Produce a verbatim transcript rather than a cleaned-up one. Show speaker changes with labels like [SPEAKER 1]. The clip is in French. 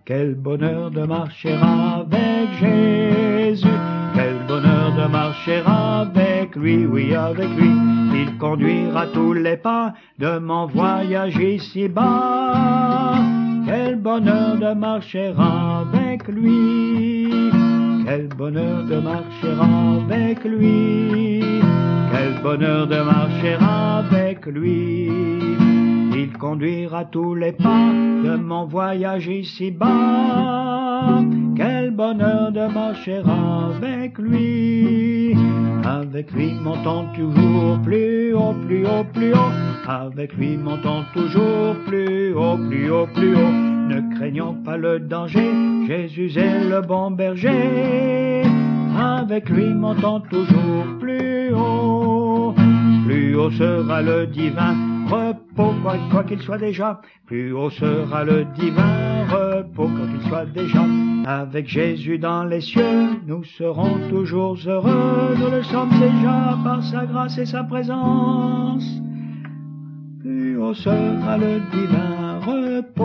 [SPEAKER 1] Quel bonheur de marcher avec Jésus, quel bonheur de marcher avec lui, oui avec lui. Il conduira tous les pas de mon voyage ici-bas. Quel bonheur de marcher avec lui, quel bonheur de marcher avec lui, quel bonheur de marcher avec lui. Il conduira tous les pas de mon voyage ici-bas. Quel bonheur de marcher avec lui. Avec lui montons toujours plus haut, plus haut, plus haut. Avec lui montons toujours plus haut, plus haut, plus haut. Ne craignons pas le danger, Jésus est le bon berger. Avec lui montons toujours plus haut. Plus haut sera le divin repos, quoi, quoi qu'il soit déjà. Plus haut sera le divin repos, quoi qu'il soit déjà. Avec Jésus dans les cieux, nous serons toujours heureux. Nous le sommes déjà par sa grâce et sa présence. Plus haut sera le divin repos.